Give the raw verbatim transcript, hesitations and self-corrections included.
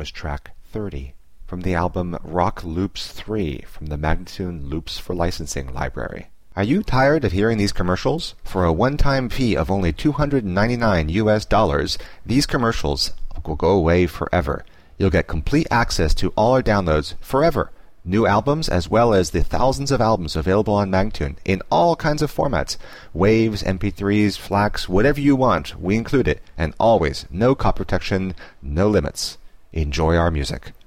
was track thirty from the album Rock Loops three from the Magnatune Loops for Licensing library. Are you tired of hearing these commercials? For a one-time fee of only two hundred ninety-nine U S dollars, these commercials will go away forever. You'll get complete access to all our downloads forever. New albums as well as the thousands of albums available on Magnatune in all kinds of formats. Waves, M P threes, FLACs, whatever you want, we include it. And always, no copy protection, no limits. Enjoy our music.